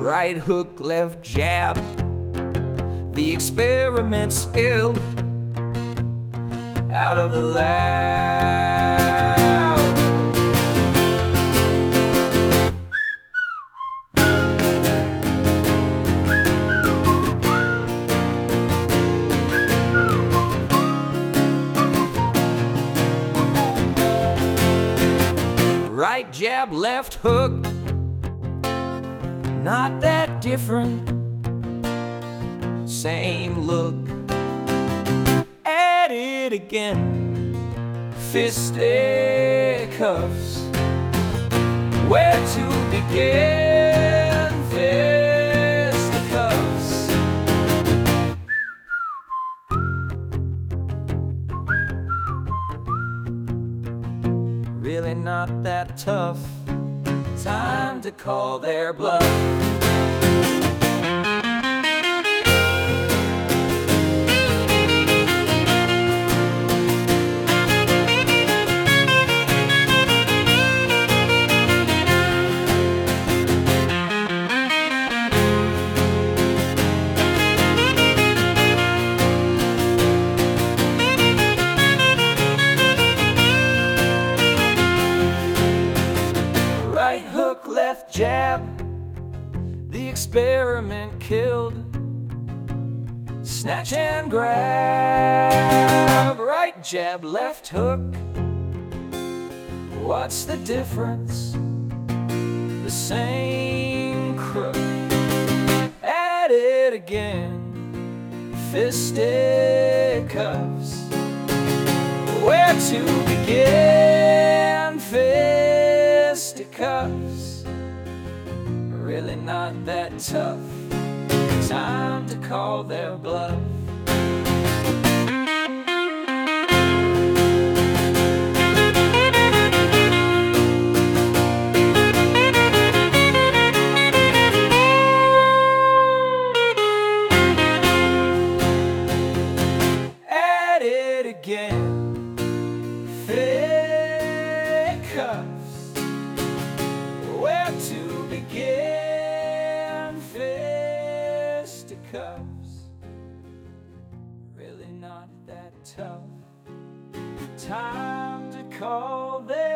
Right hook, left jab, the experiment spilled out of the lab. Right jab, left hook, not that different, same look. At it again, fisticuffs. Where to begin? Fisticuffs. Really not that tough. Time to call their bluff. Right hook, left jab, the experiment killed. Snatch and grab. Right jab, left hook. What's the difference? The same crook. At it again, fisticuffs. Where to begin? Fisticuffs. Really not that tough. Time to call their bluff. At it again, fisticuffs. Where to begin? Fisticuffs. Really not that tough. Time to call them